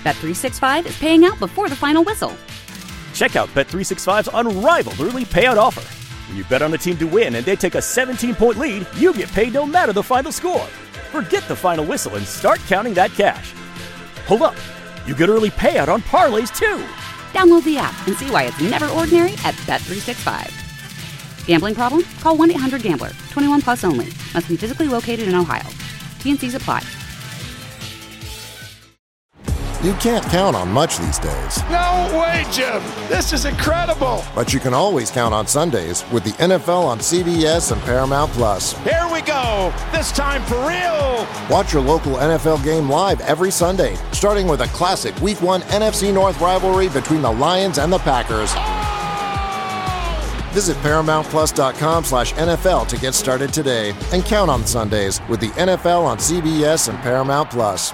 Bet365 is paying out before the final whistle. Check out Bet365's unrivaled early payout offer. When you bet on a team to win and they take a 17-point lead, you get paid no matter the final score. Forget the final whistle and start counting that cash. Hold up. You get early payout on parlays, too. Download the app and see why it's never ordinary at Bet365. Gambling problem? Call 1-800-GAMBLER. 21 plus only. Must be physically located in Ohio. T&Cs apply. You can't count on much these days. No way, Jim. This is incredible. But you can always count on Sundays with the NFL on CBS and Paramount Plus. Here we go. This time for real. Watch your local NFL game live every Sunday, starting with a classic Week 1 NFC North rivalry between the Lions and the Packers. Visit ParamountPlus.com/NFL to get started today and count on Sundays with the NFL on CBS and Paramount Plus.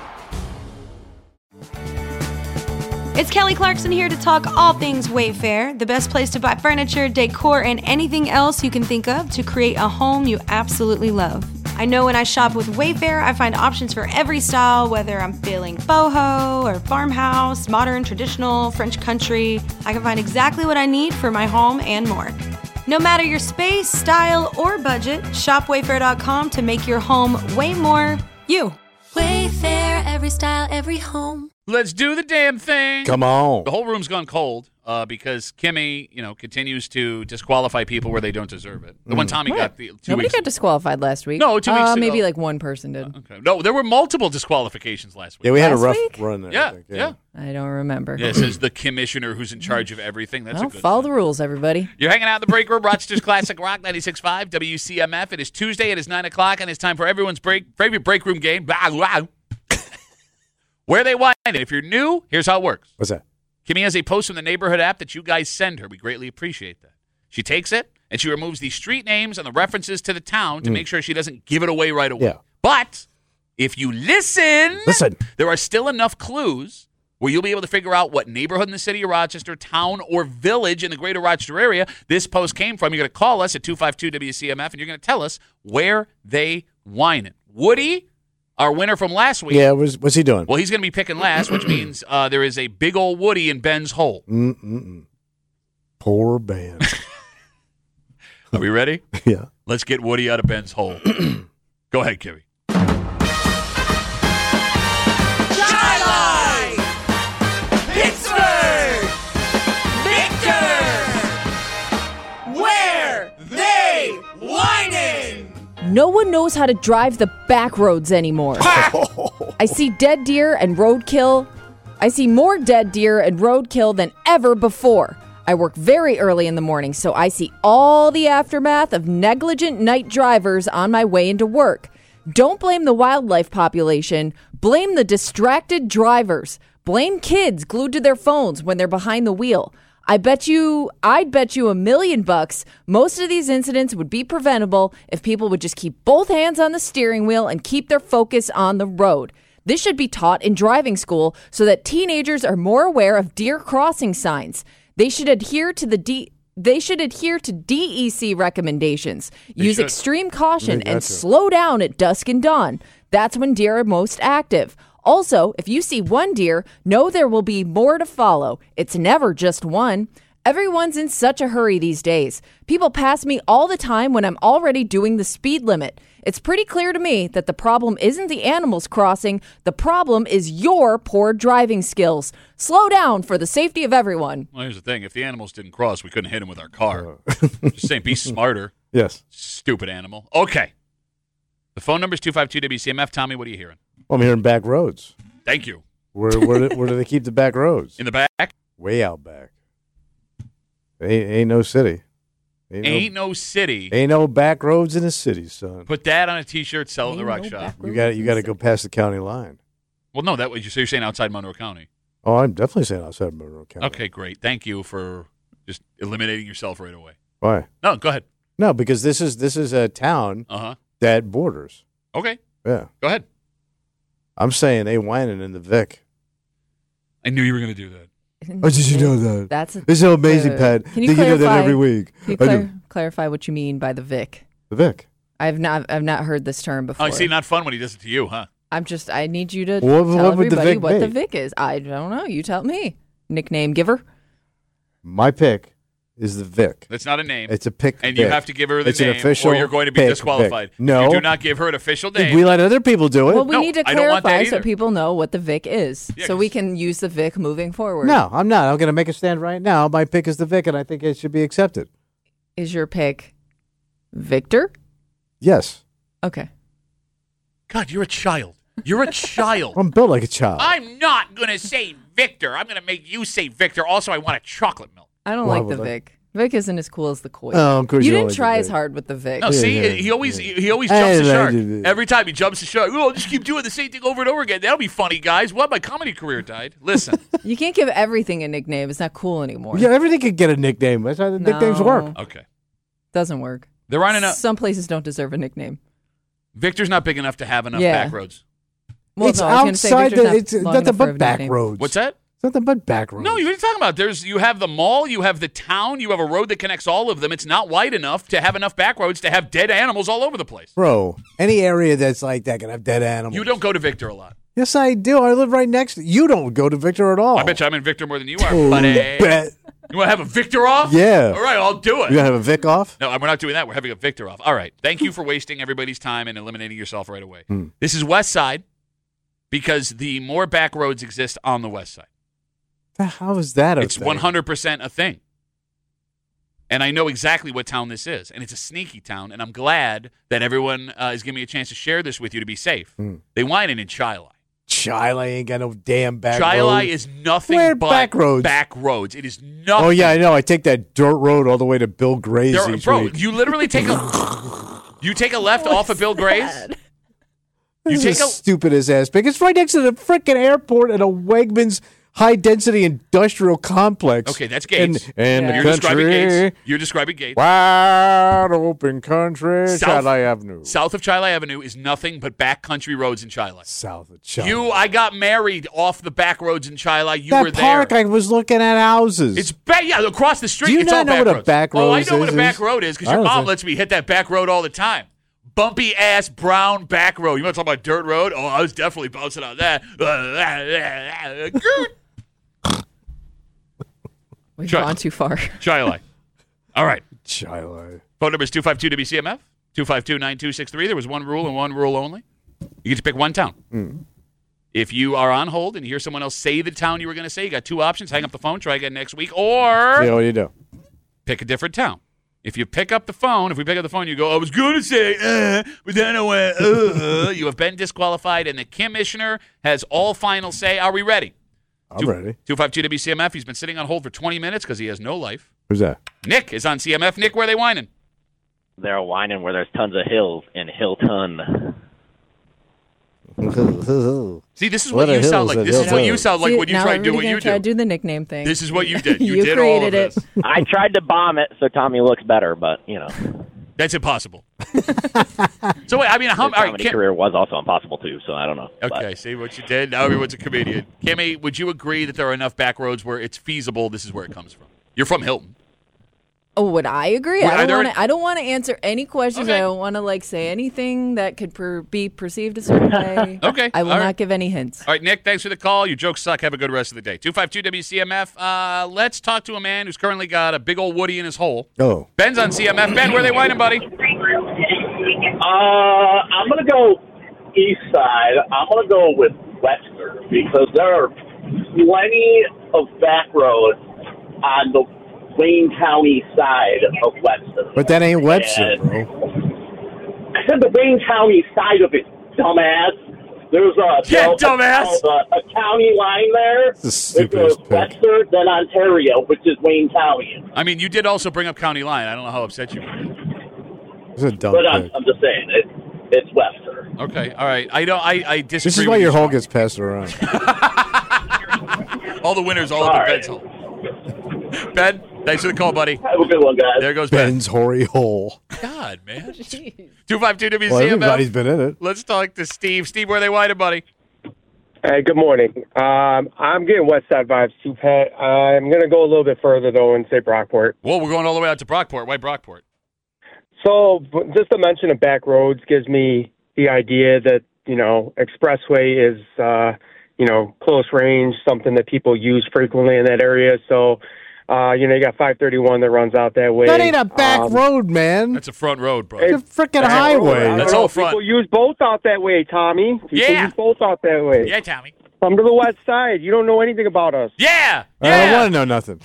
It's Kelly Clarkson here to talk all things Wayfair, the best place to buy furniture, decor, and anything else you can think of to create a home you absolutely love. I know when I shop with Wayfair, I find options for every style, whether I'm feeling boho or farmhouse, modern, traditional, French country. I can find exactly what I need for my home and more. No matter your space, style, or budget, shop Wayfair.com to make your home way more you. Wayfair, every style, every home. Let's do the damn thing. Come on. The whole room's gone cold because Kimmy, continues to disqualify people where they don't deserve it. The one Tommy got the 2 Nobody weeks got disqualified last week. No, 2 weeks ago. Maybe like one person did. Okay. No, there were multiple disqualifications last week. Yeah, we had a Last rough week? run there. Yeah, I think. yeah. I don't remember. Yeah, it says the commissioner who's in charge of everything. That's a good follow sign. the rules, everybody. You're hanging out in the break room, Rochester's Classic Rock 96.5 WCMF. It is Tuesday. It is 9 o'clock, and it's time for everyone's favorite break room game. Where they wind it. If you're new, here's how it works. What's that? Kimmy has a post from the neighborhood app that you guys send her. We greatly appreciate that. She takes it, and she removes the street names and the references to the town to make sure she doesn't give it away right away. Yeah. But if you listen, there are still enough clues where you'll be able to figure out what neighborhood in the city of Rochester, town, or village in the greater Rochester area this post came from. You're going to call us at 252-WCMF, and you're going to tell us where they whine it. Woody, our winner from last week. Yeah, what's he doing? Well, he's going to be picking last, which means there is a big old Woody in Ben's hole. Poor Ben. Are we ready? Yeah. Let's get Woody out of Ben's hole. Go ahead, Kimmy. Skyline! Pittsburgh! Victor! Where they whining? No one knows how to drive the back roads anymore. I see dead deer and roadkill. I see more dead deer and roadkill than ever before. I work very early in the morning, so I see all the aftermath of negligent night drivers on my way into work. Don't blame the wildlife population. Blame the distracted drivers. Blame kids glued to their phones when they're behind the wheel. I'd bet you $1 million most of these incidents would be preventable if people would just keep both hands on the steering wheel and keep their focus on the road. This should be taught in driving school so that teenagers are more aware of deer crossing signs. They should adhere to DEC recommendations. Use extreme caution and slow down at dusk and dawn. That's when deer are most active. Also, if you see one deer, know there will be more to follow. It's never just one. Everyone's in such a hurry these days. People pass me all the time when I'm already doing the speed limit. It's pretty clear to me that the problem isn't the animals crossing. The problem is your poor driving skills. Slow down for the safety of everyone. Well, here's the thing. If the animals didn't cross, we couldn't hit them with our car. Just saying, be smarter. Yes. Stupid animal. Okay. The phone number is 252-WCMF. Tommy, what are you hearing? Well, I'm hearing back roads. Thank you. Where do they keep the back roads? In the back? Way out back. Ain't no city. Ain't no city. Ain't no back roads in the city, son. Put that on a T-shirt, sell it in the rock shop. You got to go past the county line. Well, no, that was so you're saying outside Monroe County. Oh, I'm definitely saying outside Monroe County. Okay, great. Thank you for just eliminating yourself right away. Why? No, go ahead. No, because this is a town that borders. Okay. Yeah. Go ahead. I'm saying they whining in the Vic. I knew you were going to do that. Oh, did you know that? That's it's so amazing, Pat. Can you know that every week. Can you clarify what you mean by the Vic? The Vic. I've not heard this term before. Oh, see, not fun when he does it to you, huh? I need you to What tell would the everybody Vic what be? the Vic is. I don't know. You tell me. Nickname giver. My pick is the Vic. That's not a name. It's a pick. And Vic. you have to give her the It's name, an official or you're going to be pick disqualified. Vic. No. If you do not give her an official name. We let other people do it. Well, we No, need to I don't want that clarify so either. people know what the Vic is, Yeah, so we can use the Vic moving forward. No, I'm not. I'm going to make a stand right now. My pick is the Vic, and I think it should be accepted. Is your pick Victor? Yes. Okay. God, you're a child. You're a child. I'm built like a child. I'm not going to say Victor. I'm going to make you say Victor. Also, I want a chocolate milk. I don't Why like the would I? Vic. Vic isn't as cool as the Koi. Oh, of course you you didn't don't try like the as Vic. hard with the Vic. No, see, yeah, he always jumps the I shark. like it. Every time he jumps the shark, oh, just keep doing the same thing over and over again. That'll be funny, guys. What? My comedy career died. Listen. You can't give everything a nickname. It's not cool anymore. Yeah, everything could get a nickname. That's how the nicknames work. Okay. Doesn't work. There aren't enough. Some places don't deserve a nickname. Victor's not big enough to have enough Yeah. back roads. Well, It's no, I was gonna say outside Victor's the. not It's long nothing enough for a but back nickname. roads. What's that? It's nothing but back roads. No, what are you talking about? You have the mall, you have the town, you have a road that connects all of them. It's not wide enough to have enough back roads to have dead animals all over the place. Bro, any area that's like that can have dead animals. You don't go to Victor a lot. Yes, I do. I live right next to you. Don't go to Victor at all. I bet you I'm in Victor more than you are, Oh, buddy. bet. You want to have a Victor off? Yeah. All right, I'll do it. You gonna have a Vic off? No, we're not doing that. We're having a Victor off. All right. Thank you for wasting everybody's time and eliminating yourself right away. This is West Side because the more back roads exist on the West Side. How is that a It's thing? 100% a thing. And I know exactly what town this is. And it's a sneaky town. And I'm glad that everyone is giving me a chance to share this with you to be safe. They whining in Chilai. Chilai ain't got no damn back Chilai roads. is nothing Where but back roads? back roads. It is nothing. Oh, yeah, I know. I take that dirt road all the way to Bill Gray's each Bro, week. you literally take a left off of Bill Gray's. This is the stupidest ass pick. It's right next to the freaking airport and a Wegmans high-density industrial complex. Okay, that's Gates. And the You're country. describing Gates. You're describing Gates. Wide open country, South- Chilai Avenue. South of Chilai Avenue is nothing but back country roads in Chilai. South of Chilai. I got married off the back roads in Chilai. You that were there. park, I was looking at houses. It's across the street. Do you it's not all know back what a roads. back Oh, I road know what a is? back road is because I your don't mom think- lets me hit that back road all the time. Bumpy ass brown back road. You want to talk about dirt road? Oh, I was definitely bouncing on that. We've gone too far. Chilai. All right. Chilai. Phone number is 252-WCMF, 252-9263. There was one rule and one rule only. You get to pick one town. If you are on hold and you hear someone else say the town you were going to say, you got two options. Hang up the phone, try again next week, or Yeah, what do you do? pick a different town. If you pick up the phone, if we pick up the phone, you go, I was going to say, but then I went, you have been disqualified, and the commissioner has all final say. Are we ready? I'm ready. 252-WCMF. He's been sitting on hold for 20 minutes because he has no life. Who's that? Nick is on CMF. Nick, where are they whining? They're whining where there's tons of hills in Hilton. See, this is what you sound like. This is what you sound like when you now try to do what everybody's you gonna try to do. do the nickname thing. This is what you did. You, You did all of created it. this. I tried to bomb it so Tommy looks better, but, you know. That's impossible. So wait, I mean, His all right, comedy career was also impossible, too, so I don't know. Okay, see what you did. Now everyone's a comedian. Kimmy, would you agree that there are enough back roads where it's feasible? This is where it comes from. You're from Hilton. Oh, would I agree? Well, I don't want to answer any questions. Okay. I don't want to say anything that could be perceived a certain way. Okay, I will all not right. give any hints. All right, Nick, thanks for the call. Your jokes suck. Have a good rest of the day. 252-WCMF. Let's talk to a man who's currently got a big old Woody in his hole. Oh. Ben's on CMF. Ben, where are they whining, buddy? I'm going to go east side. I'm going to go with Webster because there are plenty of back roads on the Wayne County side of Webster. But that ain't Webster, And bro. I said the Wayne County side of it, dumbass. There's a county line there. It's the stupidest pick. Webster, then Ontario, which is Wayne County. I mean, you did also bring up County Line. I don't know how upset you were. It's a dumb But pick. I'm just saying, it's Webster. Okay, all right. I disagree. This is why with your you. hole gets passed around. All the winners all up in Ben's hole. Ben, thanks for the call, buddy. Have a good one, guys. There goes Ben. Ben's hoary hole. God, man. 252-WCMF. Well, everybody's been in it. Let's talk to Steve. Steve, where are they whining, buddy? Hey, good morning. I'm getting West Side vibes too, Pat. I'm going to go a little bit further, though, and say Brockport. Well, we're going all the way out to Brockport. Why Brockport? So just the mention of back roads gives me the idea that expressway is, close range, something that people use frequently in that area. So, you got 531 that runs out that way. That ain't a back road, man. That's a front road, bro. It's a freaking highway. That's all front. People use both out that way, Tommy. People use both out that way. Yeah, Tommy. Come to the west side. You don't know anything about us. Yeah. I don't want to know nothing.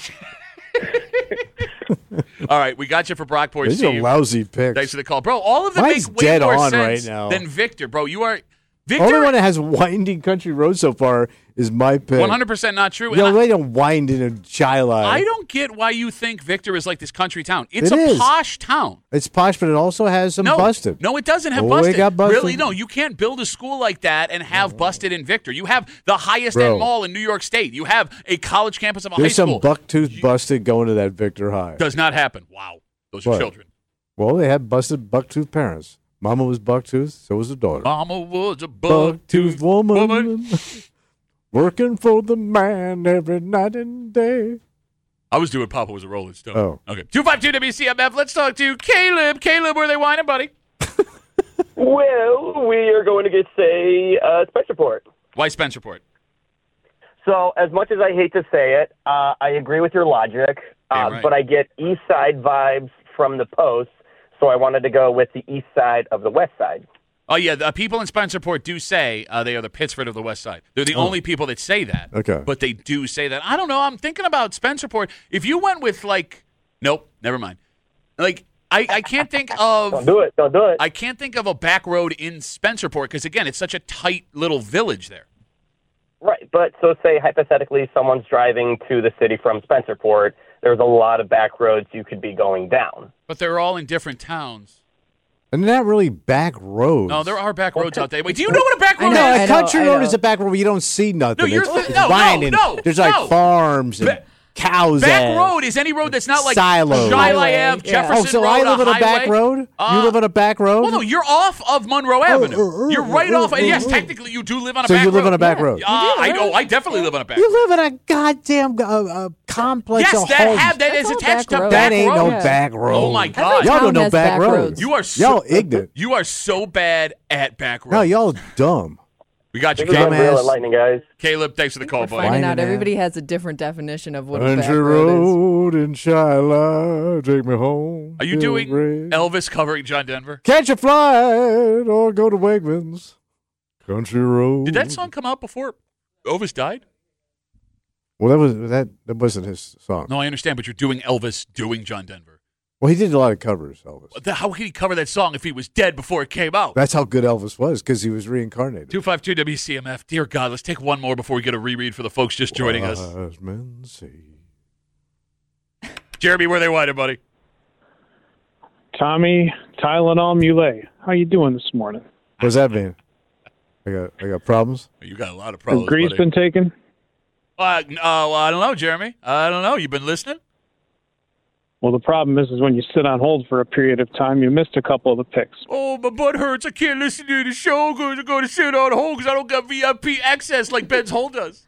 All right, we got you for Brockport. These are lousy picks. Thanks for the call. Bro, all of them Mine's make way dead more on sense right now. than Victor. Bro, you are... The Victor, only one that has winding country roads so far is my pick. 100% not true. Yo, they don't wind in a Shiloh. I don't get why you think Victor is like this country town. It's It a is. posh town. It's posh, but it also has some busted. No, it doesn't have Oh, busted. it got busted. Really, no. You can't build a school like that and have busted in Victor. You have the highest Bro. end mall in New York State. You have a college campus of a There's high some school. bucktooth busted going to that Victor High. Does not happen. Wow. Those are What? children. Well, they had busted bucktooth parents. Mama was bucktooth, so was the daughter. Mama was a Bucktooth woman. Working for the man every night and day. I was doing Papa was a Rolling Stone. Oh. Okay. 252 WCMF. Let's talk to Caleb. Caleb, where are they whining, buddy? Well, we are going to say Spencerport. Why Spencerport? So, as much as I hate to say it, I agree with your logic, right. but I get east side vibes from the post, so I wanted to go with the east side of the west side. Oh, yeah. The people in Spencerport do say they are the Pittsford of the West Side. They're the only people that say that. Okay. But they do say that. I don't know. I'm thinking about Spencerport. If you went with, nope, never mind. I can't think of... Don't do it. I can't think of a back road in Spencerport because, again, it's such a tight little village there. Right, but so say hypothetically someone's driving to the city from Spencerport, there's a lot of back roads you could be going down. But they're all in different towns. And they're not really back roads. No, there are back roads out there. Wait, do you know what a back road is? No, a country road is a back road where you don't see nothing. No, you're it's no, winding. no, There's like no. farms and cows. Back road is any road that's not like silos. Shiloh Ave, Jefferson Oh, so Road, I live a on a back highway? road? You live on a back road? Well, no, you're off of Monroe Avenue. You're right off. Yes, technically you do live on a So back road. you live on a back road? I definitely live on a back road. You live in a goddamn complex Yes, of that homes. that is attached to back That ain't no road. back road. Oh, my God. Y'all don't know back roads. You are Y'all ignorant. You are so bad at back roads. No, y'all dumb. We got you, This is Caleb. real at Lightning, guys. Caleb, thanks for the call, buddy. Finding out everybody has a different definition of what a back Country road is. road in Shiloh, take me home. Are you doing Elvis covering John Denver? Catch a flight or go to Wegmans. Country road. Did that song come out before Elvis died? Well, that wasn't his song. No, I understand, but you're doing Elvis doing John Denver. Well, he did a lot of covers, Elvis. How could he cover that song if he was dead before it came out? That's how good Elvis was, because he was reincarnated. 252 WCMF. Dear God, let's take one more before we get a reread for the folks just joining us. Wise men say. Jeremy, where they whited, buddy? Tommy, Tylenol, Muley. How you doing this morning? What does that mean? I got problems? You got a lot of Has problems, grease buddy. been taken? I don't know, Jeremy. I don't know. You been listening? Well, the problem is when you sit on hold for a period of time, you missed a couple of the picks. Oh, my butt hurts. I can't listen to the show because I'm going to sit on hold because I don't got VIP access like Ben's Hold does.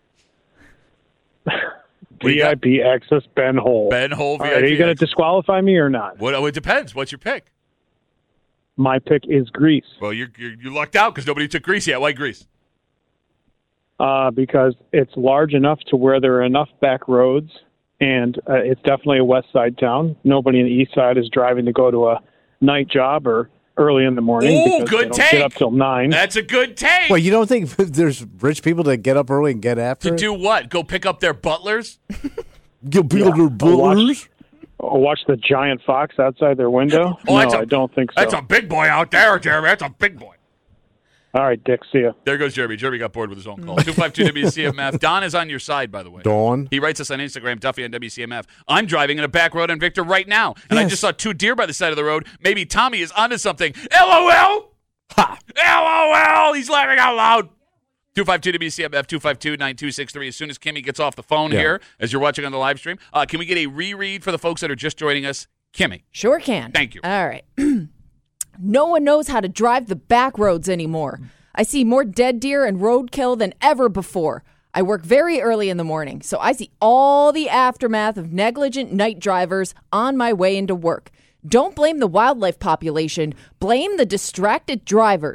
VIP access, Ben Hole. Ben Hole, All VIP right, are you going to access. disqualify me or not? Well, it depends. What's your pick? My pick is Grease. Well, you lucked out because nobody took Grease yet. Why Grease? Because it's large enough to where there are enough back roads, and it's definitely a west side town. Nobody in the east side is driving to go to a night job or early in the morning. Ooh, because good they don't take. Get up till 9. That's a good take. Well, you don't think there's rich people that get up early and get after To it? do what? Go pick up their butlers? Get people their butlers? Watch the giant fox outside their window? Oh, no, I don't think so. That's a big boy out there, Jeremy. That's a big boy. All right, Dick, see ya. There goes Jeremy. Jeremy got bored with his own call. 252 WCMF. Don is on your side, by the way. Dawn? He writes us on Instagram, Duffy on WCMF. I'm driving in a back road in Victor right now, and I just saw 2 deer by the side of the road. Maybe Tommy is onto something. LOL! Ha! LOL! He's laughing out loud. 252 WCMF, 252-9263. As soon as Kimmy gets off the phone here, as you're watching on the live stream, can we get a reread for the folks that are just joining us? Kimmy. Sure can. Thank you. All right. No one knows how to drive the back roads anymore. I see more dead deer and roadkill than ever before. I work very early in the morning, so I see all the aftermath of negligent night drivers on my way into work. Don't blame the wildlife population. Blame the distracted drivers.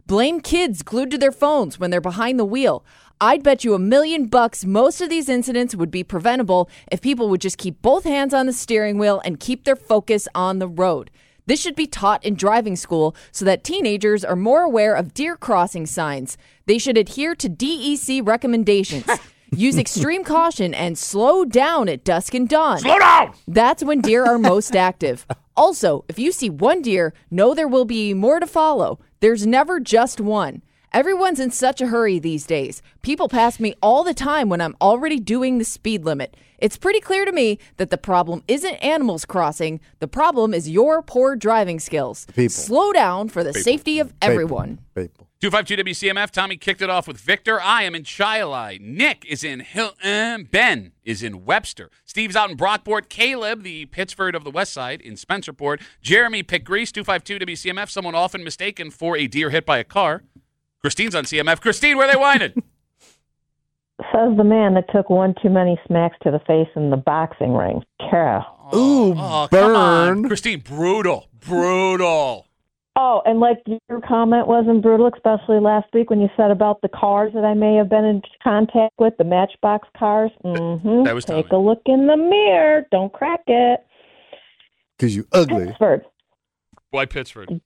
Blame kids glued to their phones when they're behind the wheel. I'd bet you $1 million most of these incidents would be preventable if people would just keep both hands on the steering wheel and keep their focus on the road. This should be taught in driving school so that teenagers are more aware of deer crossing signs. They should adhere to DEC recommendations. Use extreme caution and slow down at dusk and dawn. Slow down! That's when deer are most active. Also, if you see one deer, know there will be more to follow. There's never just one. Everyone's in such a hurry these days. People pass me all the time when I'm already doing the speed limit. It's pretty clear to me that the problem isn't animals crossing. The problem is your poor driving skills. People. Slow down for the safety of everyone. People. 252 WCMF. Tommy kicked it off with Victor. I am in Shiloh. Nick is in Hilton. Ben is in Webster. Steve's out in Brockport. Caleb, the Pittsford of the West Side, in Spencerport. Jeremy picked Greece. 252 WCMF. Someone often mistaken for a deer hit by a car. Christine's on CMF. Christine, where are they whining? Says the man that took one too many smacks to the face in the boxing ring. Carol. Ooh, Come burn. on. Christine, brutal. Brutal. Oh, and like your comment wasn't brutal, especially last week when you said about the cars that I may have been in contact with, the Matchbox cars. Mm-hmm. That was Take a look in the mirror. Don't crack it. Because you ugly. Pittsford. Why Pittsford?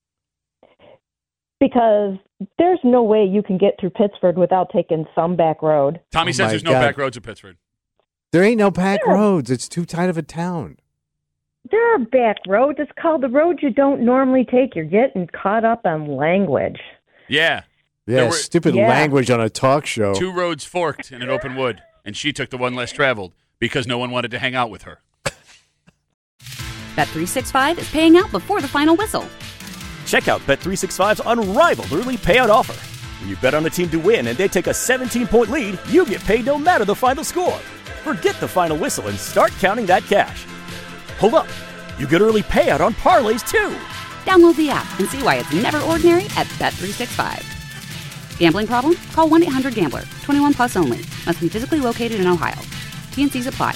Because there's no way you can get through Pittsford without taking some back road. Tommy says there's no back roads in Pittsford. There ain't no back roads. It's too tight of a town. There are back roads. It's called the road you don't normally take. You're getting caught up on language. Yeah. Yeah, stupid language on a talk show. 2 roads forked in an open wood, and she took the one less traveled because no one wanted to hang out with her. Bet365 is paying out before the final whistle. Check out Bet365's unrivaled early payout offer. When you bet on a team to win and they take a 17-point lead, you get paid no matter the final score. Forget the final whistle and start counting that cash. Hold up. You get early payout on parlays, too. Download the app and see why it's never ordinary at Bet365. Gambling problem? Call 1-800-GAMBLER. 21 plus only. Must be physically located in Ohio. T&Cs apply.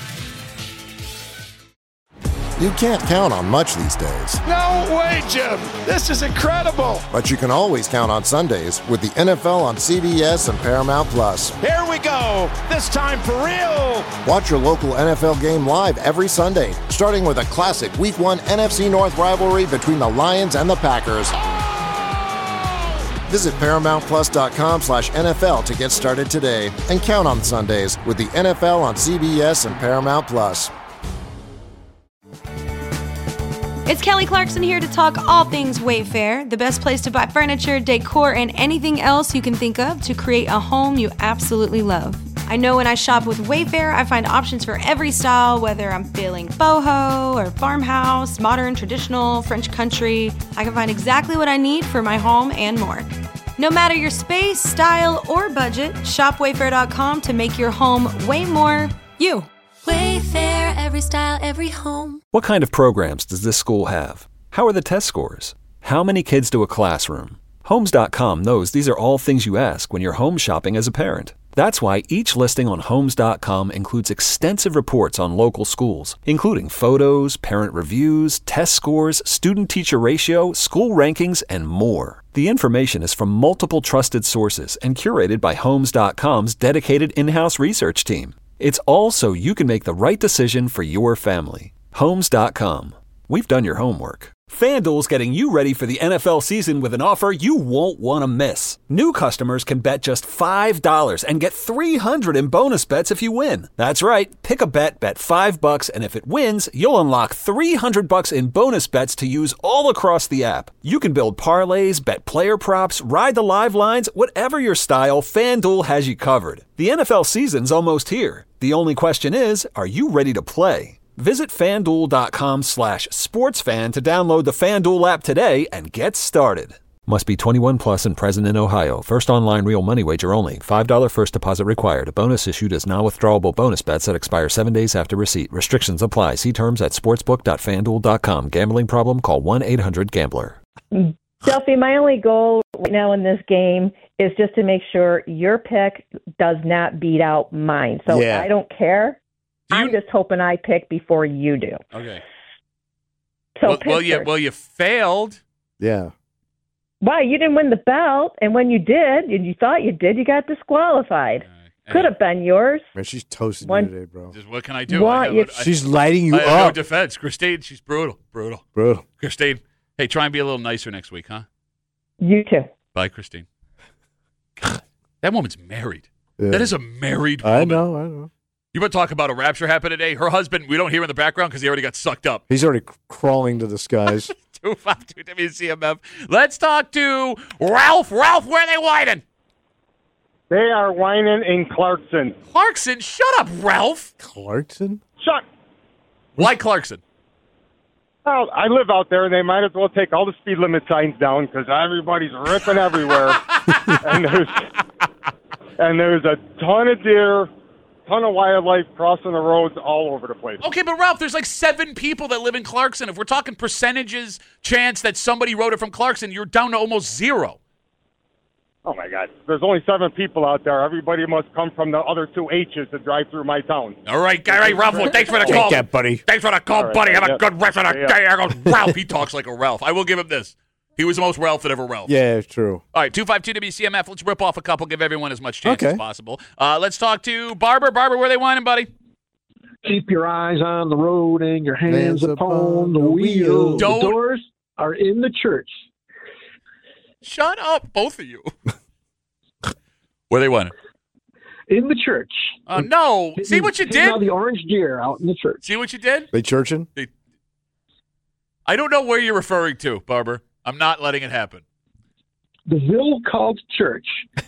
You can't count on much these days. No way, Jim. This is incredible. But you can always count on Sundays with the NFL on CBS and Paramount Plus. Here we go. This time for real. Watch your local NFL game live every Sunday, starting with a classic Week 1 NFC North rivalry between the Lions and the Packers. Visit ParamountPlus.com/NFL to get started today and count on Sundays with the NFL on CBS and Paramount Plus. It's Kelly Clarkson here to talk all things Wayfair, the best place to buy furniture, decor, and anything else you can think of to create a home you absolutely love. I know when I shop with Wayfair, I find options for every style, whether I'm feeling boho or farmhouse, modern, traditional, French country. I can find exactly what I need for my home and more. No matter your space, style, or budget, shop Wayfair.com to make your home way more you. Wayfair, every style, every home. What kind of programs does this school have? How are the test scores? How many kids to a classroom? Homes.com knows these are all things you ask when you're home shopping as a parent. That's why each listing on Homes.com includes extensive reports on local schools, including photos, parent reviews, test scores, student-teacher ratio, school rankings, and more. The information is from multiple trusted sources and curated by Homes.com's dedicated in-house research team. It's all so you can make the right decision for your family. Homes.com. We've done your homework. FanDuel's getting you ready for the NFL season with an offer you won't want to miss. New customers can bet just $5 and get $300 in bonus bets if you win. That's right. Pick a bet $5, and if it wins, you'll unlock $300 in bonus bets to use all across the app. You can build parlays, bet player props, ride the live lines, whatever your style, FanDuel has you covered. The NFL season's almost here. The only question is, are you ready to play? Visit FanDuel.com/sportsfan to download the FanDuel app today and get started. Must be 21 plus and present in Ohio. First online real money wager only. $5 first deposit required. A bonus issued as non-withdrawable bonus bets that expire 7 days after receipt. Restrictions apply. See terms at sportsbook.fanduel.com. Gambling problem? Call 1-800-GAMBLER. Duffy, my only goal right now in this game is just to make sure your pick does not beat out mine. So I don't care. I'm just hoping I pick before you do. Okay. So well, you failed. Yeah. Why? You didn't win the belt, and when you did, and you thought you did, you got disqualified. Could have been yours. Man, she's toasting you today, bro. Just what can I do? She's lighting you I have no up. defense. Christine, she's brutal. Christine, hey, try and be a little nicer next week, huh? You too. Bye, Christine. God, that woman's married. Yeah. That is a married woman. I know. You want to talk about a rapture happened today? Her husband, we don't hear in the background because he already got sucked up. He's already crawling to the skies. 252 WCMF. Let's talk to Ralph. Ralph, where are they whining? They are whining in Clarkson. Clarkson? Shut up, Ralph. Clarkson? Shut. Why Clarkson? Well, I live out there, and they might as well take all the speed limit signs down because everybody's ripping everywhere. and there's a ton of deer, ton of wildlife crossing the roads all over the place. Okay, but Ralph, there's like 7 people that live in Clarkson. If we're talking percentages chance that somebody wrote it from Clarkson, you're down to almost 0. Oh, my God. There's only 7 people out there. Everybody must come from the other 2 H's to drive through my town. All right, Ralph. Well, thanks for the call. Take that, buddy. Thanks for the call, right, buddy. Have a yeah. good rest of the Yeah. day. I go, Ralph. He talks like a Ralph. I will give him this. He was the most Ralph that ever Ralph. Yeah, it's true. All right, 252 WCMF. Let's rip off a couple, give everyone as much chance as possible. Let's talk to Barber. Barber, where are they whining, buddy? Keep your eyes on the road and your hands upon the wheel. Don't- The doors are in the church. Shut up, both of you. Where are they whining? In the church. No. See what you did? Now the orange deer out in the church. See what you did? They churching? I don't know where you're referring to, Barber. I'm not letting it happen. The Ville called church.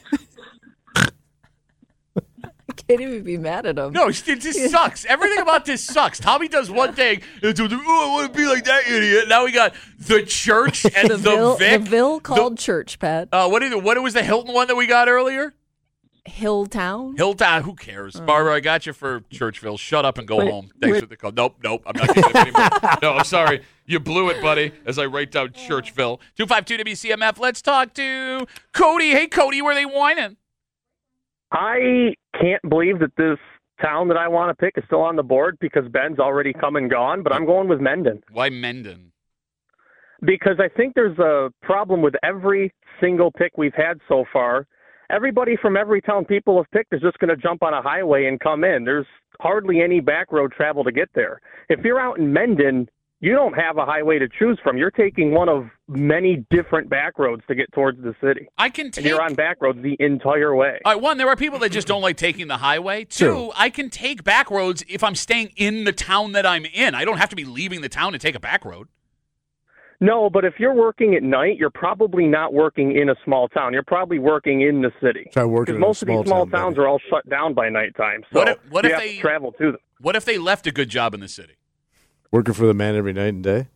Can't even be mad at him. No, it just sucks. Everything about this sucks. Tommy does one thing. And so, I want to be like that idiot. Now we got the church and the Vic. The Ville called church, Pat. What was the Hilton one that we got earlier? Hilltown? Hilltown. Who cares? Barbara, I got you for Churchville. Shut up and go home. Thanks for the call. Nope. I'm not taking it anymore. No, I'm sorry. You blew it, buddy, as I write down Churchville. 252 WCMF. Let's talk to Cody. Hey, Cody, where are they whining? I can't believe that this town that I want to pick is still on the board because Ben's already come and gone, but I'm going with Mendon. Why Mendon? Because I think there's a problem with every single pick we've had so far. Everybody from every town people have picked is just going to jump on a highway and come in. There's hardly any back road travel to get there. If you're out in Mendon, you don't have a highway to choose from. You're taking one of many different back roads to get towards the city. And you're on back roads the entire way. All right, one, there are people that just don't like taking the highway. 2, I can take back roads if I'm staying in the town that I'm in. I don't have to be leaving the town to take a back road. No, but if you're working at night, you're probably not working in a small town. You're probably working in the city. Try working in a most of these small towns are all shut down by nighttime. So what you if have they to travel to them. What if they left a good job in the city? Working for the man every night and day.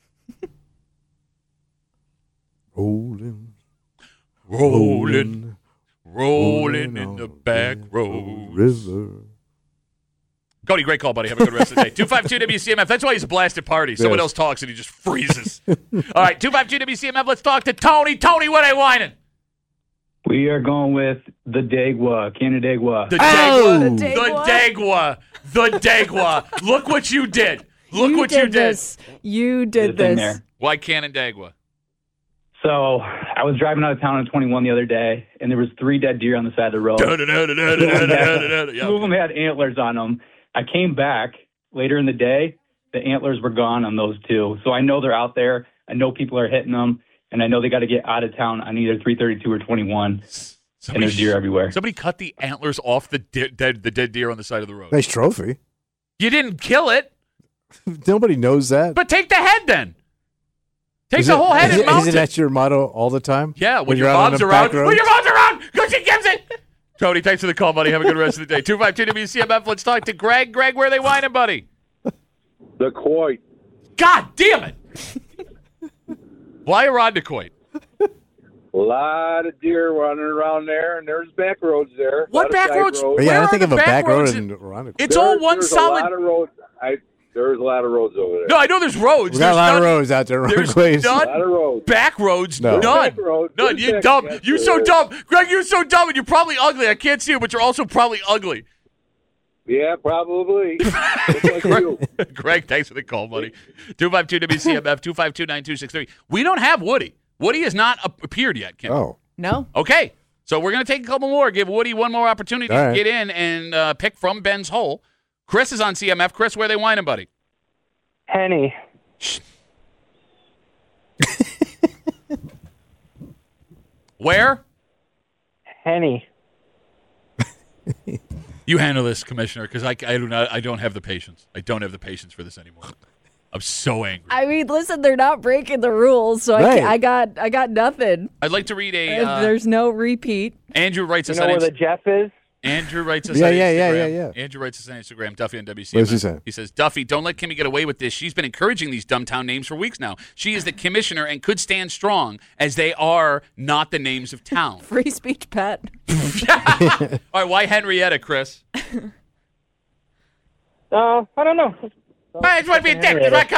Rolling in the back road. River. Cody, great call, buddy. Have a good rest of the day. 252 WCMF. That's why he's a blasted party. Someone Yes. else talks and he just freezes. All right, 252 WCMF. Let's talk to Tony. Tony, what are they whining? We are going with the Dagwa, Canandaigua. The Dagwa. Look what you did. Look what you did. You did This thing this. there. Why Canandaigua? So I was driving out of town on 21 the other day, and there was 3 dead deer on the side of the road. Two of them had antlers on them. I came back later in the day. The antlers were gone on those 2. So I know they're out there. I know people are hitting them, and I know they got to get out of town on either 332 or 21. And there's deer everywhere. Somebody cut the antlers off the dead deer on the side of the road. Nice trophy. You didn't kill it. Nobody knows that. But take the head then. Take Is the it- whole head is and it- mount Isn't it. that your motto all the time? Yeah, when you're your out on mom's the around. back roads? When your mom's around, because she gives it. Tony, thanks for the call, buddy. Have a good rest of the day. 252 WCMF. Let's talk to Greg. Greg, where are they whining, buddy? The Coit. God damn it. Why Irondequoit? A lot of deer running around there, and there's back roads there. What back roads? But yeah, I don't think of a back road in Irondequoit. It's all one there's solid. A lot of roads. There's a lot of roads over there. No, I know there's roads. We got a lot of none- roads out there. There's Irondequoit. none A lot of roads. back roads. No. None. Back roads. None. There's You back- dumb. yes, You there so is. dumb. Greg, you're so dumb, and you're probably ugly. I can't see you, but you're also probably ugly. Yeah, probably. Just like you. Greg, thanks for the call, buddy. 252 WCMF 252-9263. We don't have Woody. Woody has not appeared yet, Kim. Oh. No. Okay. So we're going to take a couple more. Give Woody one more opportunity to get in and pick from Ben's hole. Chris is on CMF. Chris, where are they whining, buddy? Henny. Where? Henny. You handle this, Commissioner, because I don't have the patience. I don't have the patience for this anymore. I'm so angry. I mean, listen, they're not breaking the rules, so I got nothing. I'd like to read a. There's no repeat. Andrew writes us. You know where the Jeff is? Andrew writes us on Instagram. Yeah. Andrew writes us on Instagram, Duffy and WCMF. What does he say? He says, Duffy, don't let Kimmy get away with this. She's been encouraging these dumbtown names for weeks now. She is the commissioner and could stand strong, as they are not the names of town. Free speech, Pat. All right, why Henrietta, Chris? I don't know. I just want to be a dick.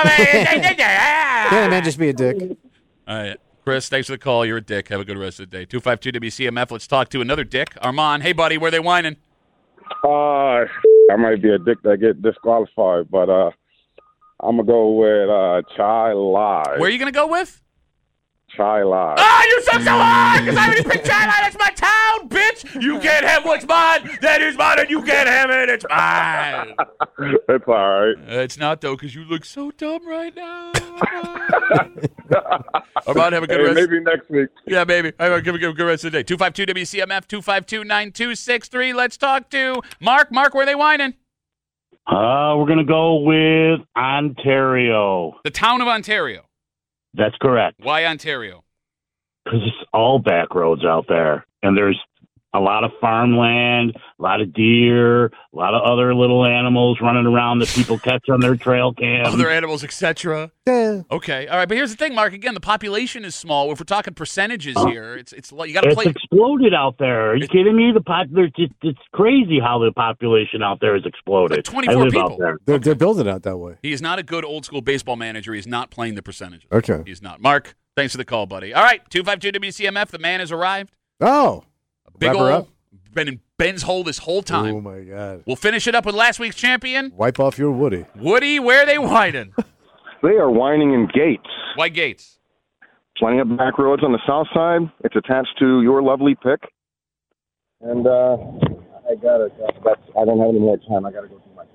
Yeah, man, just be a dick. All right. Chris, thanks for the call. You're a dick. Have a good rest of the day. 252-WCMF. Let's talk to another dick. Armand. Hey, buddy. Where they whining? I might be a dick that get disqualified, but I'm going to go with Chai Lai. Where are you going to go with? Chai Lai. Ah, you suck so hard because I already picked Chai Lai. That's my town, bitch. You can't have what's mine. That is mine, and you can't have it. It's mine. It's all right. It's not, though, because you look so dumb right now. Armand, have a good rest. Maybe next week. Yeah, maybe. Give a good rest of the day. 252-WCMF, 252-9263. Let's talk to Mark. Mark, where are they whining? We're going to go with Ontario. The town of Ontario. That's correct. Why Ontario? Because it's all back roads out there. And there's a lot of farmland, a lot of deer, a lot of other little animals running around that people catch on their trail cams. Other animals, etc. Yeah. Okay. All right. But here's the thing, Mark. Again, the population is small. If we're talking percentages here, it's you got to play. It's exploded out there. Are you kidding me? It's crazy how the population out there has exploded. Like 24 people. Out there. They're building out that way. He is not a good old school baseball manager. He's not playing the percentages. Okay. He's not. Mark, thanks for the call, buddy. All right. 252-WCMF. The man has arrived. Oh. Big Wrap her old up. been in Ben's hole this whole time. Oh, my God. We'll finish it up with last week's champion. Wipe off your Woody. Woody, where are they whining? They are whining in Gates. Why Gates? Plenty of back roads on the south side. It's attached to your lovely pick. And I don't have any more time. I got to go do my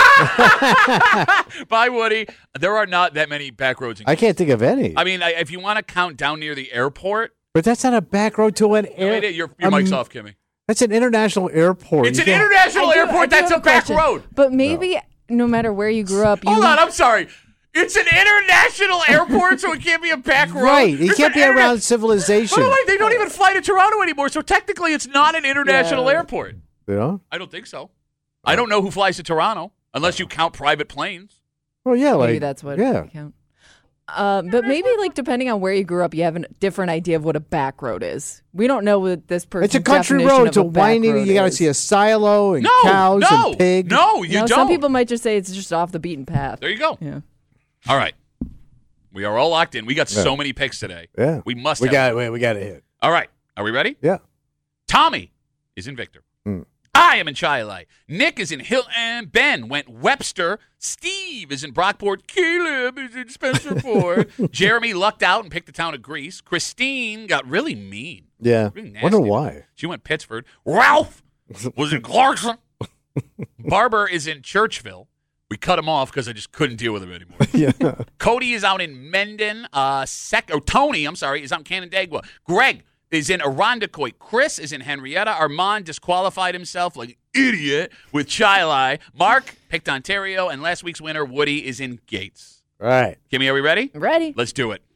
job. Bye, Woody. There are not that many back roads in Gates. I can't think of any. I mean, if you want to count down near the airport. But that's not a back road to an airport. Your mic's off, Kimmy. That's an international airport. It's an international airport. That's a back road. But maybe no matter where you grew up. Hold on. I'm sorry. It's an international airport, so it can't be a back road. Right. It can't be around civilization. By the way, they don't even fly to Toronto anymore, so technically it's not an international airport. They don't? I don't think so. I don't know who flies to Toronto, unless you count private planes. Well, yeah. Maybe that's what you count. But maybe, depending on where you grew up, you have a different idea of what a back road is. We don't know what this person's It's a country road. It's a winding. You got to see a silo and cows and pigs. No, you don't. Some people might just say it's just off the beaten path. There you go. Yeah. All right. We are all locked in. We got so many picks today. Yeah. We must we have. We got to hit. All right. Are we ready? Yeah. Tommy is in Victor. I am in Chilai. Nick is in Hilton. Ben went Webster. Steve is in Brockport. Caleb is in Spencerport. Jeremy lucked out and picked the town of Greece. Christine got really mean. Yeah. Really nasty. Wonder why. She went Pittsford. Ralph was in Clarkson. Barber is in Churchville. We cut him off because I just couldn't deal with him anymore. Yeah. Cody is out in Mendon. Tony, is out in Canandaigua. Greg is in Irondequoit. Chris is in Henrietta. Armand disqualified himself like an idiot with Chilai. Mark picked Ontario. And last week's winner, Woody, is in Gates. All right. Kimmy, are we ready? Ready. Let's do it.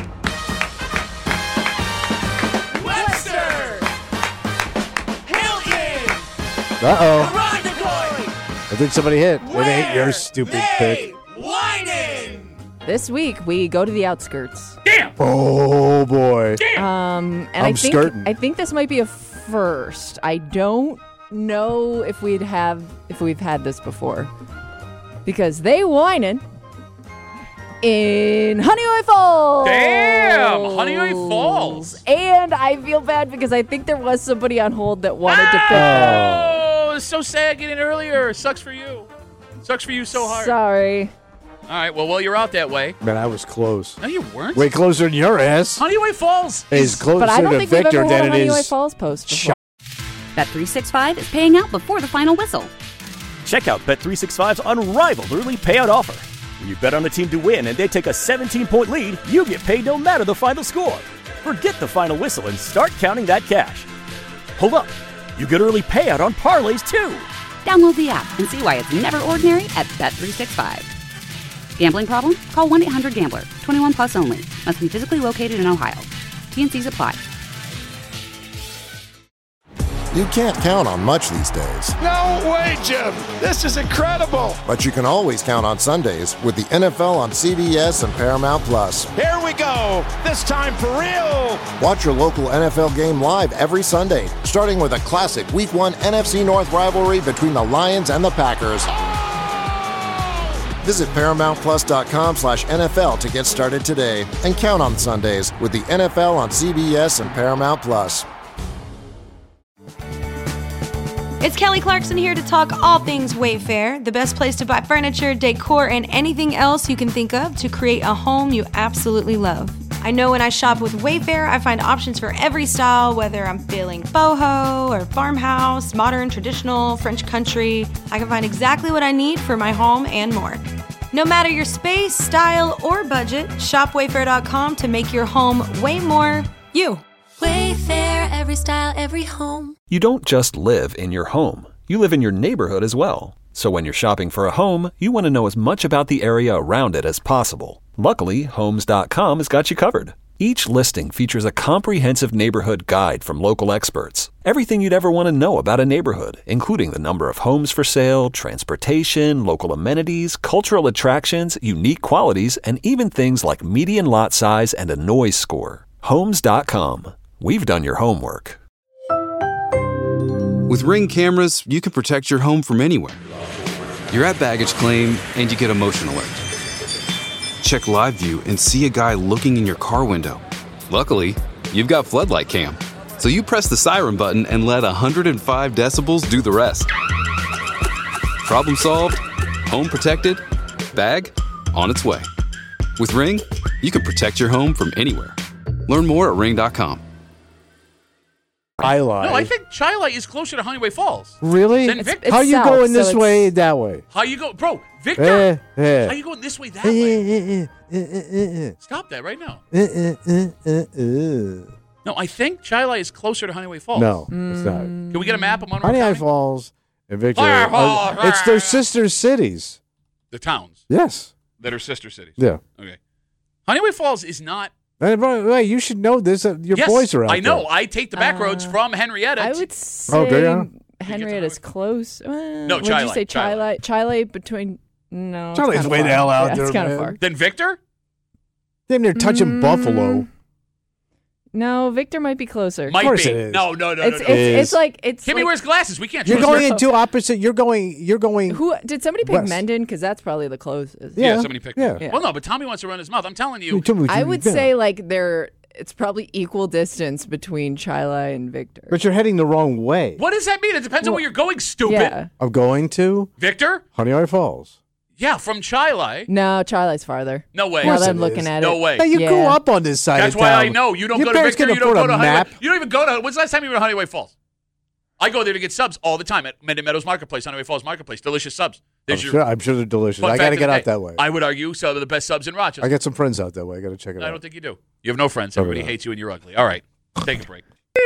Webster! Hilton! Uh-oh. Irondequoit! I think somebody hit. It ain't your stupid pick. Whining! This week, we go to the outskirts. Damn! Oh, boy. And I think this might be a first. I don't know if we've had this before. Because they whining in Honeoye Falls. Damn! Honeoye Falls. And I feel bad because I think there was somebody on hold that wanted to pick that. Oh, it's so sad getting earlier. Sucks for you. Sucks for you so hard. Sorry. All right. Well, you're out that way. Man, I was close. No, you weren't. Way closer than your ass. Honeyway Falls is closer But I don't to think we've Victor ever had than a it Honeyway is. Falls post before. Bet365 is paying out before the final whistle. Check out Bet365's unrivaled early payout offer. When you bet on a team to win and they take a 17-point lead, you get paid no matter the final score. Forget the final whistle and start counting that cash. Hold up. You get early payout on parlays, too. Download the app and see why it's never ordinary at Bet365. Gambling problem? Call 1-800-GAMBLER. 21 plus only. Must be physically located in Ohio. T&Cs apply. You can't count on much these days, No way, Jim. This is incredible. but you can always count on Sundays with the NFL on CBS and Paramount Plus. Here we go. This time for real. Watch your local NFL game live every Sunday, starting with a classic Week 1 NFC North rivalry between the Lions and the Packers. Visit ParamountPlus.com/NFL to get started today and count on Sundays with the NFL on CBS and Paramount Plus. It's Kelly Clarkson here to talk all things Wayfair, the best place to buy furniture, decor, and anything else you can think of to create a home you absolutely love. I know when I shop with Wayfair, I find options for every style, whether I'm feeling boho or farmhouse, modern, traditional, French country. I can find exactly what I need for my home and more. No matter your space, style, or budget, shop Wayfair.com to make your home way more you. Wayfair, every style, every home. You don't just live in your home. You live in your neighborhood as well. So when you're shopping for a home, you want to know as much about the area around it as possible. Luckily, Homes.com has got you covered. Each listing features a comprehensive neighborhood guide from local experts. Everything you'd ever want to know about a neighborhood, including the number of homes for sale, transportation, local amenities, cultural attractions, unique qualities, and even things like median lot size and a noise score. Homes.com. We've done your homework. With Ring cameras, you can protect your home from anywhere. You're at baggage claim and you get a motion alert. Check live view and see a guy looking in your car window. Luckily, you've got floodlight cam, so you press the siren button and let 105 decibels do the rest. Problem solved, home protected, bag on its way. With Ring, you can protect your home from anywhere. Learn more at ring.com. Highlight. No, I think Chi-Light is closer to Honeyway Falls. Really? Than Victor. How you going this way, that way? How you go, bro? Victor. How How you going this way, that way? Stop that right now. No, I think Chi-Light is closer to Honeyway Falls. No, it's not. Can we get a map of Monroe Honeyway County? Falls and Victor. Falls. It's their sister cities. The towns. Yes. That are sister cities. Yeah. Okay. Honeyway Falls is not. Hey, by the way, you should know this. Your Yes, boys are out I know. there. I take the back roads from Henrietta. I to- would say do you? Henrietta's close. No, What did you say? Chi-Light. Chi-Light between. No. it's Chi-Light's kinda way the far. hell out Yeah, there, It's kind of man. far. Then Victor? Then they're touching Buffalo. No, Victor might be closer. Might course be. it is. No. It's like Kimmy wears glasses. We can't You're trust going her. in two opposite. You're going. Who did somebody pick West. Mendon? Because that's probably the closest. Yeah, somebody picked yeah. him. Well, no, but Tommy wants to run his mouth. I'm telling you. I would say like it's probably equal distance between Chi-Light and Victor. But you're heading the wrong way. What does that mean? It depends on where you're going, stupid. Yeah. I'm going to Victor? Honeyway Falls. Yeah, from Chi-Light. No, Chi-Light's farther. No way. Now that I'm looking at it. No way. Hey, you grew up on this side That's of why town. I know. You don't Your go to parents Victor. can You don't afford go a to Honeyway. map. You don't even go to. When's the last time you were to Honeyway Falls? I go there to get subs all the time at Mendon Meadows Marketplace, Honeyway Falls Marketplace. Delicious subs. I'm sure they're delicious. Fun I fact got to of get the out day. that way. I would argue some of the best subs in Rochester. I got some friends out that way. I got to check it out. I don't think you do. You have no friends. Everybody hates you and you're ugly. All right. Take a break.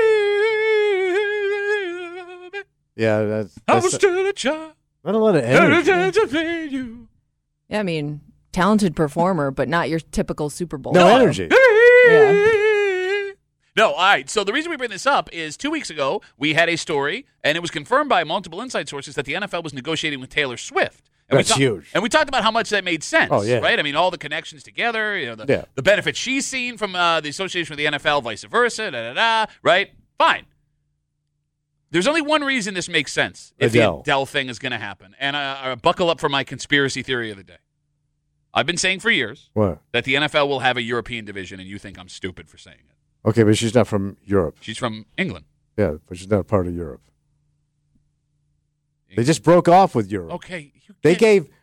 Yeah, that's I was still a child. not a lot of energy. Yeah, I mean, talented performer, but not your typical Super Bowl. No energy. Yeah. No, all right. So the reason we bring this up is 2 weeks ago, we had a story, and it was confirmed by multiple inside sources that the NFL was negotiating with Taylor Swift. And That's huge. And we talked about how much that made sense. Oh, yeah. Right? I mean, all the connections together, the benefits she's seen from the association with the NFL, vice versa, right? Fine. There's only one reason this makes sense if the Adele thing is going to happen. And buckle up for my conspiracy theory of the day. I've been saying for years that the NFL will have a European division, and you think I'm stupid for saying it. Okay, but she's not from Europe. She's from England. Yeah, but she's not part of Europe. They just broke off with Europe. Okay. They gave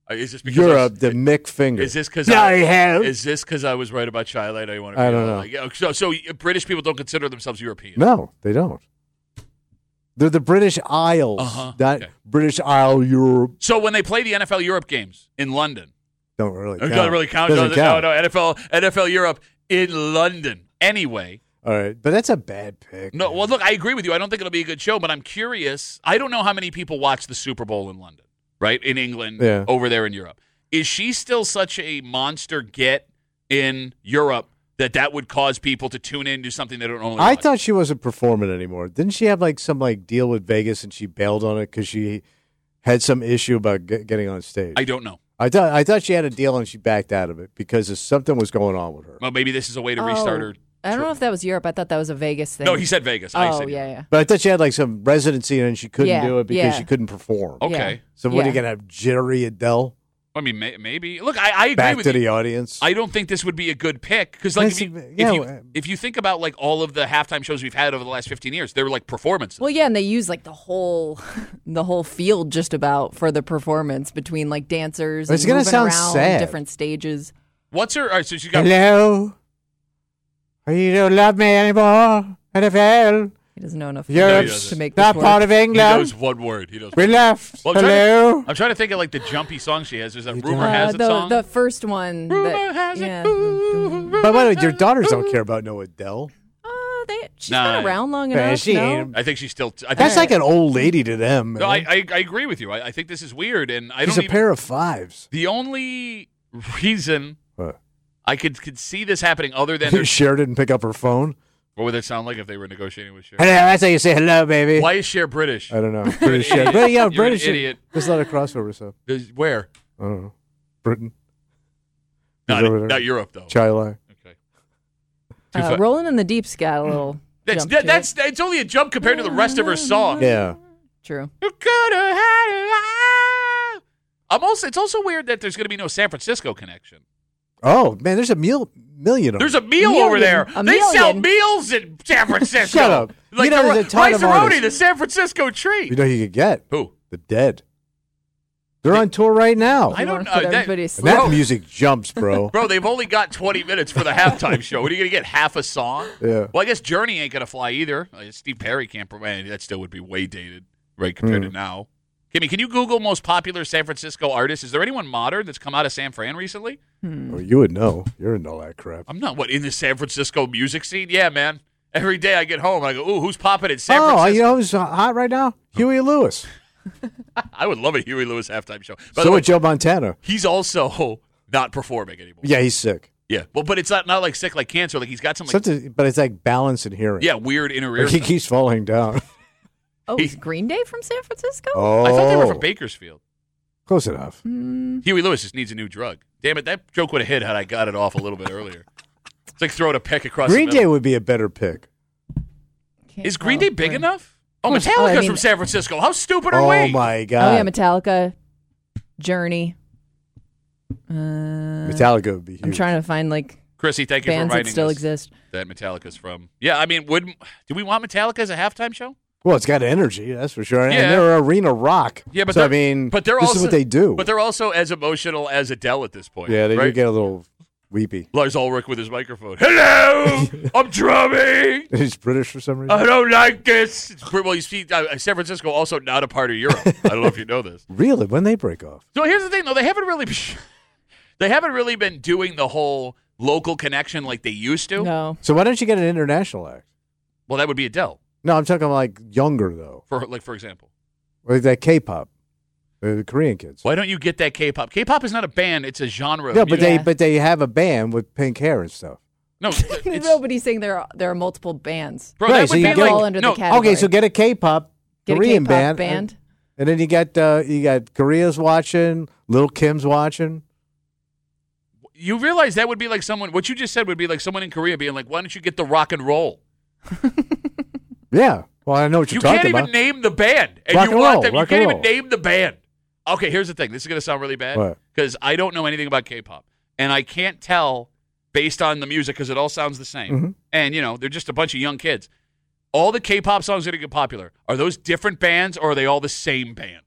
Is this because Europe, the Mick finger. Is this because I was right about Chile? I don't know. So British people don't consider themselves European. No, they don't. They're the British Isles, not British Isle Europe. So when they play the NFL Europe games in London, don't really count. Doesn't really count. Doesn't count. No, NFL Europe in London. Anyway. All right, but that's a bad pick. No, well, look, I agree with you. I don't think it'll be a good show, but I'm curious. I don't know how many people watch the Super Bowl in London, right? In England, over there in Europe. Is she still such a monster get in Europe that would cause people to tune in to something they don't normally watch? I thought she wasn't performing anymore. Didn't she have some deal with Vegas and she bailed on it because she had some issue about getting on stage? I don't know. I thought she had a deal and she backed out of it because something was going on with her. Well, maybe this is a way to restart her. I don't know if that was Europe. I thought that was a Vegas thing. No, he said Vegas. Oh, I said yeah. But I thought she had some residency and she couldn't do it because she couldn't perform. Okay. So what are you going to have, Jerry Adele? I mean, maybe. Look, I agree back with to you. the audience. I don't think this would be a good pick because, if you think about all of the halftime shows we've had over the last 15 years, they were like performances. Well, yeah, and they use the whole field just about for the performance between dancers. It's going to sound around sad. Different stages. What's her? All right, so she got. Hello. You don't love me anymore, NFL. He doesn't know enough Europe's to make this not work. part of England. He knows one word. We left. Well, Hello. I'm trying to think of the jumpy song she has. There's that Rumor Has It song. The first one. Rumor Has It. But by the way, your daughters don't care about no Adele. She's been around long enough. I think she's still. That's like an old lady to them. Man. No, I agree with you. I think this is weird, and I She's don't. a pair of fives. The only reason I could see this happening, other than Cher didn't pick up her phone. What would that sound like if they were negotiating with Cher? Hello, that's how you say hello, baby. Why is Cher British? I don't know. British Cher. But You're British. an idiot. There's a lot of crossover stuff. Where? I don't know. Britain. Not Europe, though. Chile. Okay. Rolling in the Deep's got a little. It's only a jump compared to the rest of her song. Yeah. True. You could have had it. It's also weird that there's going to be no San Francisco connection. Oh man, there's a million. There's a meal over there. They sell meals in San Francisco. Shut up. Like there's a ton of artists. the San Francisco treat. You know who you could get? Who? The Dead. They're on tour right now. I don't know. That music jumps, bro. Bro, they've only got 20 minutes for the halftime show. What are you going to get, half a song? Yeah. Well, I guess Journey ain't going to fly either. Steve Perry can't. That still would be way dated, right, compared to now. Kimmy, can you Google most popular San Francisco artists? Is there anyone modern that's come out of San Fran recently? Well, you would know. You're into all that crap. I'm not. What, in the San Francisco music scene? Yeah, man. Every day I get home, I go, ooh, who's popping in San Francisco? Oh, you know who's hot right now? Huey Lewis. I would love a Huey Lewis halftime show. So would Joe Montana. He's also not performing anymore. Yeah, he's sick. Yeah, well, but it's not like sick like cancer. Like he's got some. Something, but it's like balance and hearing. Yeah, weird inner ear. Like he keeps falling down. Oh, is Green Day from San Francisco? Oh, I thought they were from Bakersfield. Close enough. Huey Lewis just needs a new drug. Damn it, that joke would have hit had I got it off a little bit earlier. It's like throwing a peck across. Green the middle. Day would be a better pick. Is Green Day big enough? Oh, Metallica's from San Francisco. How stupid are we? Oh my god. Oh yeah, Metallica, Journey. Metallica would be huge. I'm trying to find Chrissy, thank you for bands reminding that still us exist. that Metallica's from. Yeah, I mean, do we want Metallica as a halftime show? Well, it's got energy, that's for sure. Yeah. And they're arena rock. Yeah, but so, they're, I mean, but they're this also is what they do. But they're also as emotional as Adele at this point. Yeah, they do right? get a little weepy. Lars Ulrich with his microphone. Hello, I'm drumming. He's British for some reason. I don't like this. Well, you see, San Francisco also not a part of Europe. I don't know if you know this. Really? When they break off? So here's the thing, though. They haven't really been doing the whole local connection like they used to. No. So why don't you get an international act? Well, that would be Adele. No, I'm talking like younger though. For example, like that K-pop, the Korean kids. Why don't you get that K-pop? K-pop is not a band; it's a genre. No, of but music. they have a band with pink hair and stuff. No, nobody's saying there are multiple bands. Bro, right, that so would you be get all under the category. Okay, so get a K-pop Korean K-pop band, and then you got Korea's watching, Lil Kim's watching. You realize that would be like someone. What you just said would be like someone in Korea being like, "Why don't you get the rock and roll?" Yeah. Well, I know what you're talking about. You can't even name the band, and rock you want them. roll, You can't even name the band. Okay, here's the thing. This is going to sound really bad because I don't know anything about K-pop, and I can't tell based on the music because it all sounds the same. Mm-hmm. And they're just a bunch of young kids. All the K-pop songs that get popular, are those different bands or are they all the same band?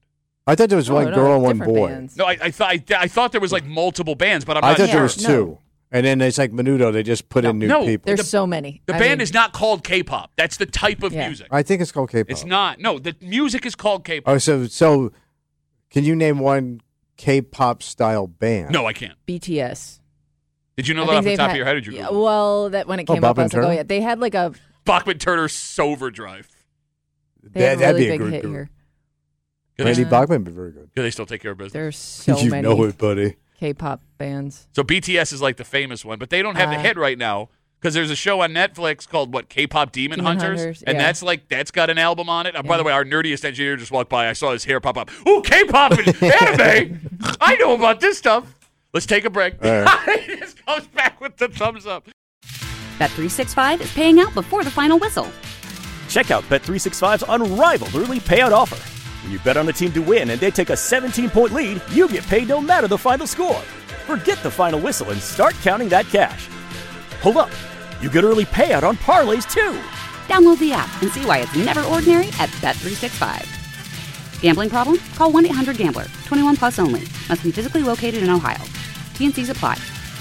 I thought there was one girl and one boy. Bands. No, I thought there was like multiple bands, but I'm not sure. I thought there was two. No. And then it's like Menudo. They just put in new people. There's so many. The band is not called K-pop. That's the type of music. I think it's called K-pop. It's not. No, the music is called K-pop. Oh, so can you name one K-pop style band? No, I can't. BTS. Did you know that off the top of your head? Or did you? Yeah, well, that when it came up, I was like, oh yeah, they had like a Bachman-Turner Overdrive. They had a really big hit here. Randy Bachman would be very good. Do they still take care of business? There's so you many. You know it, buddy. K-pop bands. So BTS is like the famous one, but they don't have the hit right now because there's a show on Netflix called K-pop Demon Hunters, and that's got an album on it. By the way, our nerdiest engineer just walked by. I saw his hair pop up. Ooh, K-pop and anime. I know about this stuff. Let's take a break. Right. He just goes back with the thumbs up. Bet365 is paying out before the final whistle. Check out Bet365's unrivaled early payout offer. When you bet on a team to win and they take a 17-point lead, you get paid no matter the final score. Forget the final whistle and start counting that cash. Hold up. You get early payout on parlays, too. Download the app and see why it's never ordinary at Bet365. Gambling problem? Call 1-800-GAMBLER. 21 plus only. Must be physically located in Ohio. T&Cs apply.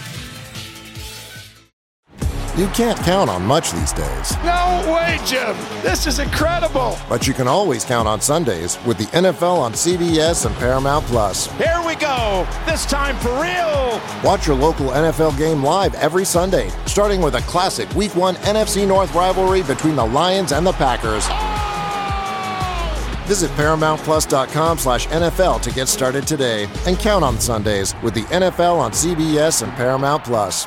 You can't count on much these days. No way, Jim. This is incredible. But you can always count on Sundays with the NFL on CBS and Paramount Plus. Here we go. This time for real. Watch your local NFL game live every Sunday, starting with a classic Week 1 NFC North rivalry between the Lions and the Packers. Visit ParamountPlus.com/NFL to get started today and count on Sundays with the NFL on CBS and Paramount Plus.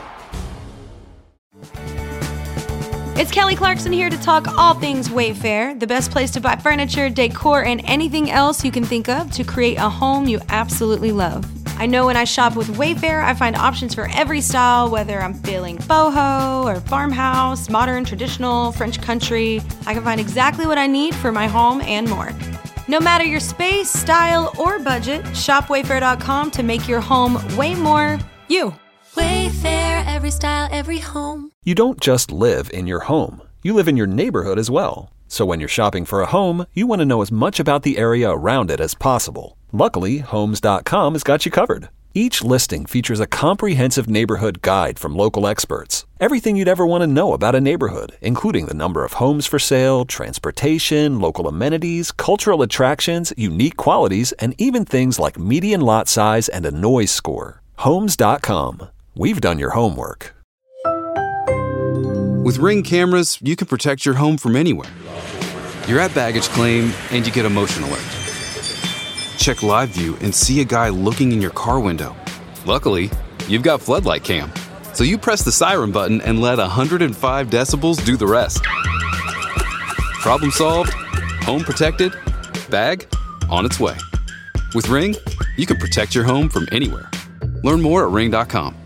It's Kelly Clarkson here to talk all things Wayfair, the best place to buy furniture, decor, and anything else you can think of to create a home you absolutely love. I know when I shop with Wayfair, I find options for every style, whether I'm feeling boho or farmhouse, modern, traditional, French country. I can find exactly what I need for my home and more. No matter your space, style, or budget, shop Wayfair.com to make your home way more you. Wayfair, every style, every home. You don't just live in your home. You live in your neighborhood as well. So when you're shopping for a home, you want to know as much about the area around it as possible. Luckily, Homes.com has got you covered. Each listing features a comprehensive neighborhood guide from local experts. Everything you'd ever want to know about a neighborhood, including the number of homes for sale, transportation, local amenities, cultural attractions, unique qualities, and even things like median lot size and a noise score. Homes.com. We've done your homework. With Ring cameras, you can protect your home from anywhere. You're at baggage claim and you get a motion alert. Check live view and see a guy looking in your car window. Luckily, you've got floodlight cam. So you press the siren button and let 105 decibels do the rest. Problem solved, home protected, bag on its way. With Ring, you can protect your home from anywhere. Learn more at ring.com.